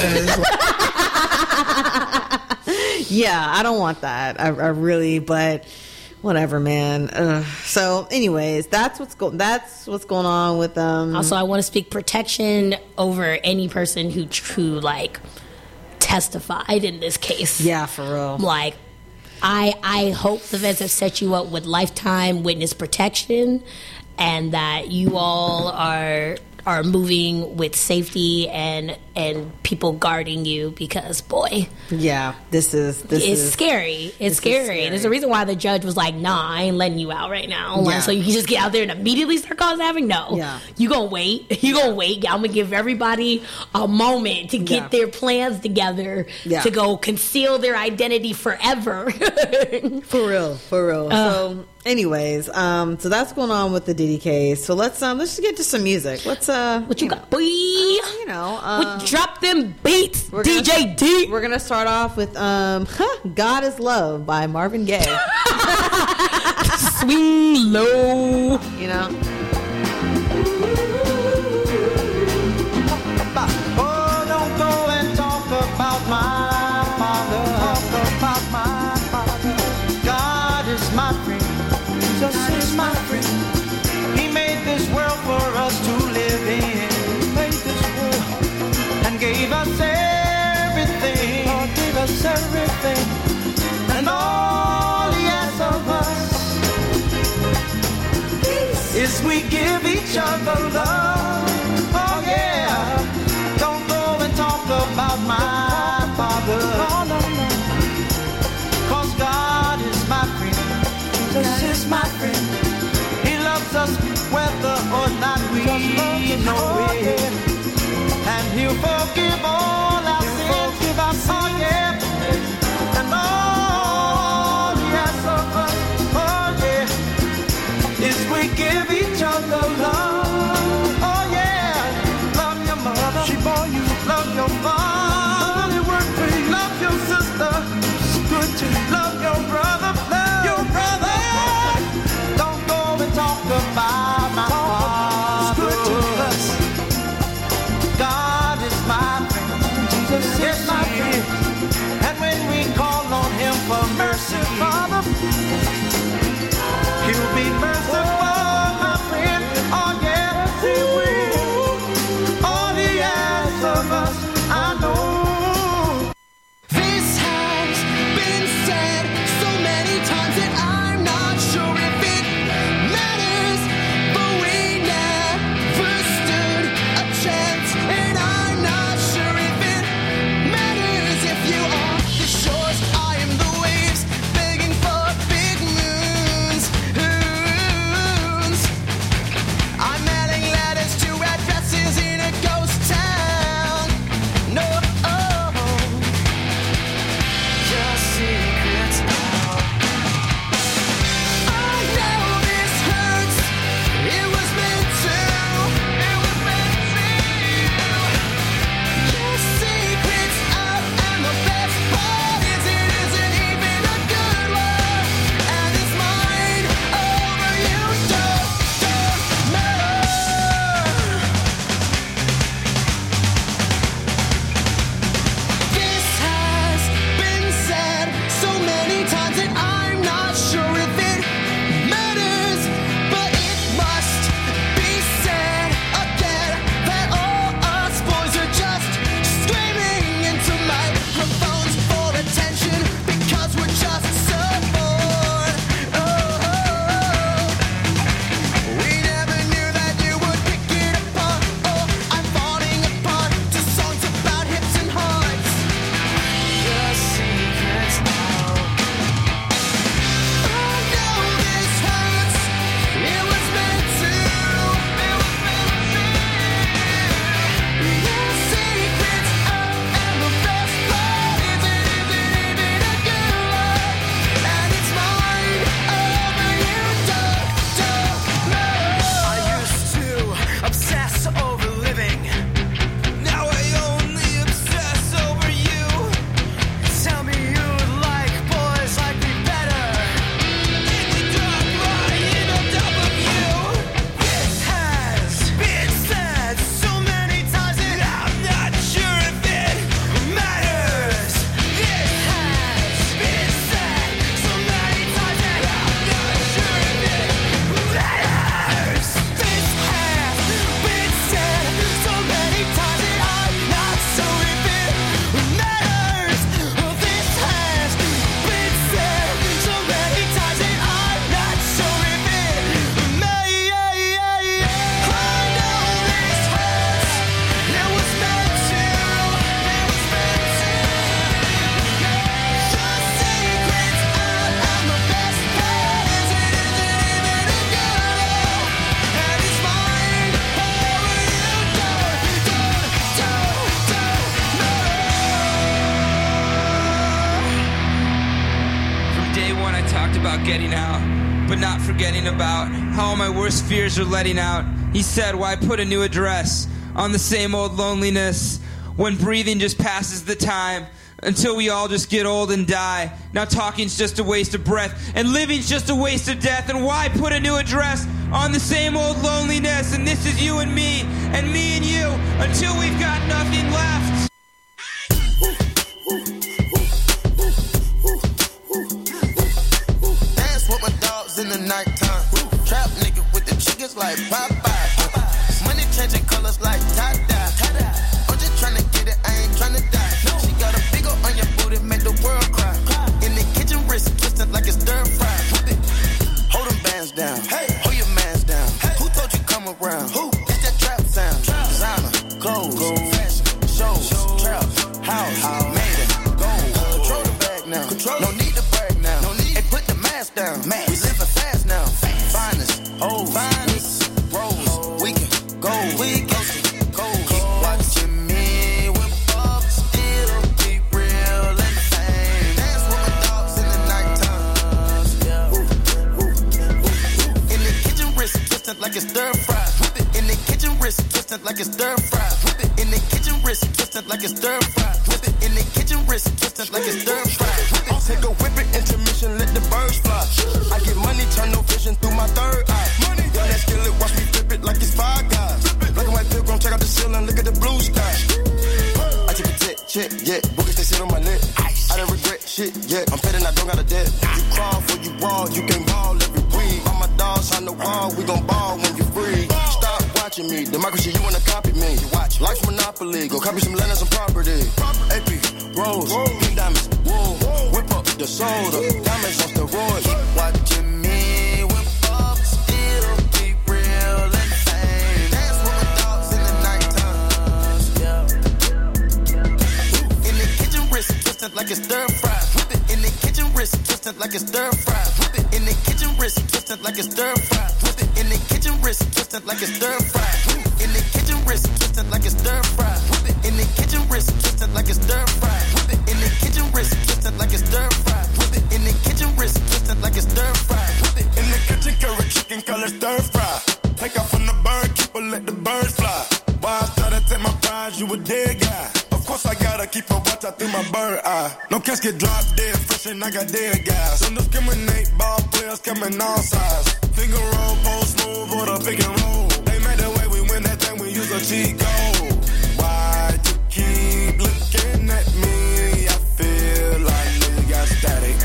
ass. Yeah, I don't want that. I, I really, but whatever, man. Ugh. So, anyways, that's what's going. That's what's going on with them. Also, I want to speak protection over any person who who like testified in this case. Yeah, for real. Like, I I hope the vets have set you up with lifetime witness protection, and that you all are are moving with safety and and people guarding you because boy, Yeah, this is this it's is scary. It's is scary. scary. There's a reason why the judge was like, "Nah, I ain't letting you out right now." Like, Yeah. so you can just get out there and immediately start causing havoc. No, Yeah. you gonna wait. You gonna wait. I'm gonna give everybody a moment to get Yeah. their plans together Yeah. to go conceal their identity forever. for real, for real. so, anyways, um, so that's going on with the Diddy case. So let's um, let's just get to some music. Let's uh, What you got, boy? You know, know. Um, Drop them beats, we're D J gonna, D. We're gonna start off with um, "God Is Love" by Marvin Gaye. Swing low. You know. Oh, don't go and talk about my father. Talk about my father. God is my friend. Jesus is my friend. He made this world for us to live in. He made this world and gave us everything. Oh, gave us everything. And all He asks of us is we give each other love. Oh yeah. Don't go and talk about my father. Oh, no, no. 'Cause God is my friend. Jesus is my friend. He loves us whether or not we know it. And He'll forgive all our sins. Forgive our sins. Oh yeah. And all He asks of us, oh yeah, is we give each other love. Oh yeah. Love your mother. She bore you. Love your father. He worked for you. Love your sister. It's good to love your brother. Love your brother. Don't go and talk about my father. It's good to us. God is my friend. Jesus is my friend. And when we call on Him for mercy, Father, He'll be merciful, my friend. Oh yes, He will. All He asks of us, I know. This has been said so many times that I'm not sure if it matters, but we never stood a chance, and I'm not sure if it matters if you are the shores, I am the waves, begging for big moons. Moons. I'm mailing letters to addresses in a ghost town. No. Just secrets out. I know this hurts. It was meant to. It was meant to. Just secrets out, and the best part is it isn't even a good one, and it's mine over you. Don't, don't know. This has been said so many times that I'm not sure if it matters, but it must be said again that all us boys are just screaming into microphones for attention because we're just so bored. Oh, we never knew that you would pick it apart. Oh, I'm falling apart to songs about hips and hearts. Just secrets out. I know this hurts. It was meant to. It was meant to. Just secrets out, and the best part is it isn't even a good one, and it's mine over you. Don't, don't know. I used to obsess over living. Now I only obsess over you. Tell me you'd like boys like me better. In the dark, lying on top of you. This has been said so many times that I'm not sure if it matters. This has been said so many times that I'm not sure if it matters. This has been said so many times that I'm not sure if it matters. This has been said so many times that I'm not sure if it matters. I know this hurts. It was meant to. It was meant to. Just secrets out, and the best part is it isn't even a good one, and it's mine over you. Don't, don't, don't, don't know. From day one, I talked about getting out, but not forgetting about how all my worst fears are letting out. He said, why put a new address on the same old loneliness, when breathing just passes the time, until we all just get old and die. Now talking's just a waste of breath, and living's just a waste of death, and why put a new address on the same old loneliness? And this is you and me, and me and you, until we've got nothing left. Dance with my dogs in the nighttime. Trap nigga with the chickens like Popeye. Money changing colors like tie-dye. I'm just tryna get it, I ain't tryna die. She got a big ol' on your booty, make the world cry. In the kitchen, wrist twisted like it's stir fry. Hold them bands down, hold your mans down. Who told you come around? Who? It's that trap sound. Designer, clothes, fashion, shows, trap, house, made it, gold. Control the bag now, no need to brag now. Hey, put the mask down, we living fast now. Finest, oh, finest, rose, we can go, we can go. Keep watching me with Bob, still be real and fame. Dance with my dogs in the nighttime. In the kitchen, wrist twisted like it's stir fry. In the kitchen, wrist twisted like it's stir fry. In the kitchen, wrist twisted like it's stir fry. In the kitchen, wrist twisted like it's stir fry. I'll take a whip it, intermission, let the birds fly. I get money, turn no vision through my third eye. Money, run that skillet, watch me flip it like it's Five Guys. Black and white pilgrim, check out the ceiling, look at the blue sky. I take a tech, check, yeah, boogers they sit on my neck. I don't regret shit, yeah, I'm petting, I don't got a debt. You crawl for you wall, you can ball every week. All my dogs on the wall, we gon' ball when you free. Stop watching me, democracy, you wanna copy me. Life's monopoly, go copy some land and some property. A P, Rose, pink diamonds, wool, whip up the soda, diamonds on steroids. Keep watching me with Bob, still be real and fame. Dance with my dogs in the nighttime. In the kitchen, wrist twisted like it's stir fry. In the kitchen, wrist twisted like it's stir fry. In the kitchen, wrist twisted like it's stir fry. In the kitchen, wrist twisted like it's stir fry. In the kitchen, wrist twisted like it's stir fry. In the kitchen, wrist twisted like it's stir fry. In the kitchen, wrist twisted like it's stir fry. In the kitchen, wrist twisted like it's stir fry. In the kitchen, curry chicken, color stir fry. Take off from the bird, keep her, let the birds fly. Why I try to take my prize, you a dead guy. Of course I gotta keep a watch out through my bird eye. No casket drop dead, fresh and I got dead guys. Don't discriminate, ball players coming all sides. Finger roll, post move, or the pick and roll. They made the way we win that thing, we use a cheat code. Why you keep looking at me? I feel like you got static.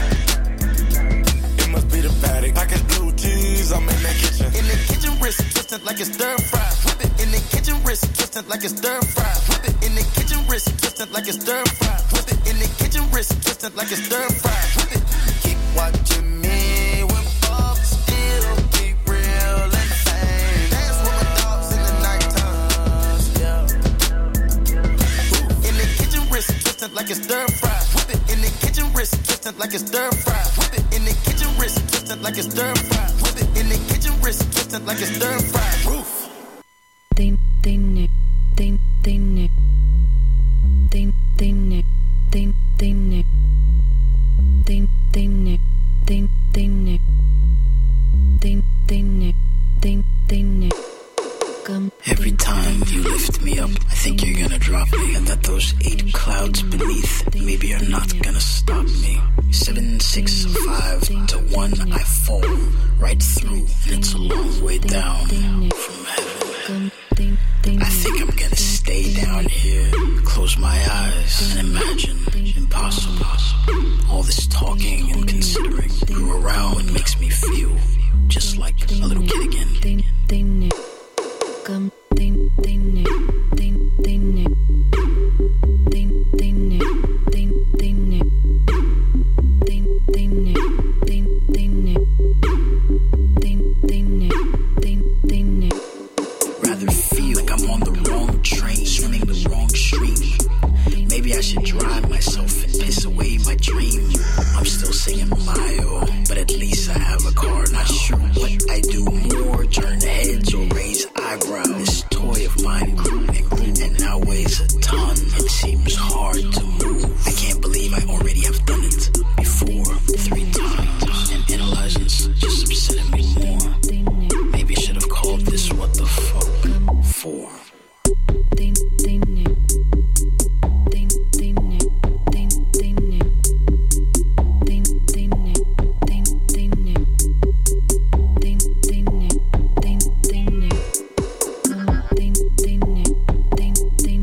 It must be the paddock. Package blue cheese, I'm in the kitchen. In the kitchen, wrist twisted like it's stir fry. In the kitchen, wrist twisted like it's stir fry. In the kitchen, wrist twisted like it's stir fry. In the kitchen, wrist twisted like it's stir fry. Keep watching me with Bob, still be real and fame. Dance with my dogs in the nighttime. In the kitchen, wrist twisted like it's stir fry. In the kitchen, wrist twisted like it's stir fry. In the kitchen, wrist twisted like it's stir fry. In the kitchen, wrist twisted like it's stir fry. Roof. They they ne they they ne they they ne they they ne they they ne they they ne they they ne they they ne. Every time you lift me up, I think you're gonna drop me, and that those eight clouds beneath maybe are not gonna stop me. Seven, six, five to one, I fall right through, and it's a long way down from heaven. I think I'm gonna stay down here, close my eyes, and imagine impossible. All this talking and considering you around makes me feel just like a little kid again. Come